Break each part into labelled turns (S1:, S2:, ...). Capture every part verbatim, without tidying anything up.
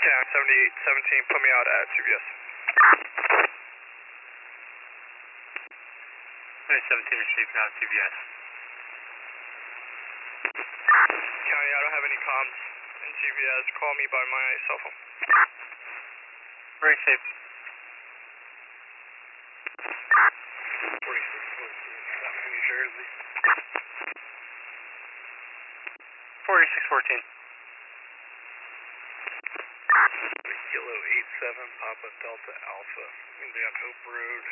S1: Town seventy-eight seventeen, put me out at C V S.
S2: seventeen received now at C V S.
S1: County, I don't have any comms in C V S. Call me by my cell phone.
S2: Very safe.
S1: forty-six fourteen, New Jersey.
S2: forty-six fourteen.
S1: Kilo eight seven, Papa Delta Alpha. We're going to be on Hope Road.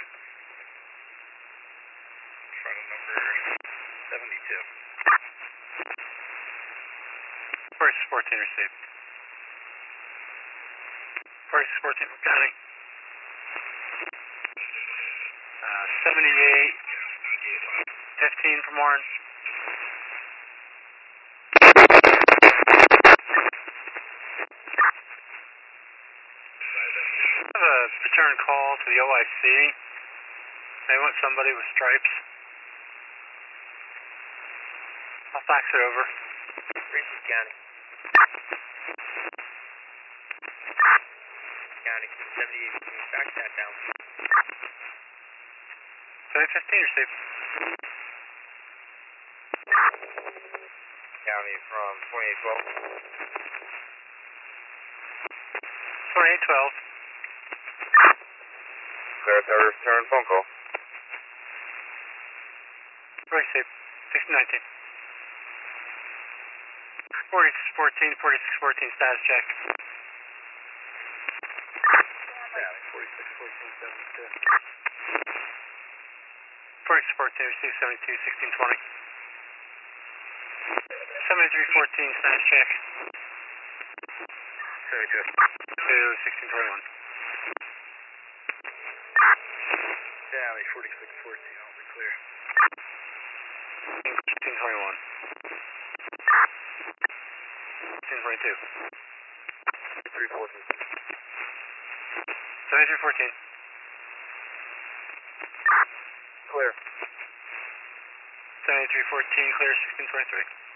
S1: Front of number seventy-two.
S2: forty-six fourteen received. forty-six fourteen from County. Uh, seventy-eight fifteen from Warren. I have a return call to the O I C. They want somebody with stripes. I'll fax it over.
S3: Reeses County. County, seventy-eight, can you fax that down?
S2: seven fifteen received.
S3: County from twenty-eight twelve.
S2: twenty-eight twelve.
S3: Clear to return phone call.
S2: Received. sixteen nineteen. forty-six fourteen, forty-six fourteen status check.
S1: County, forty-six fourteen seventy-two.
S2: forty-six fourteen received seventy-two sixteen twenty. seventy-three fourteen status check.
S1: seventy-two.
S2: To sixteen twenty-one.
S1: County, forty-six fourteen, all be clear.
S2: sixteen twenty-one. sixteen twenty-two.
S3: three fourteen.
S2: seventy-three fourteen.
S3: Clear.
S2: seventy-three fourteen, clear sixteen twenty-three.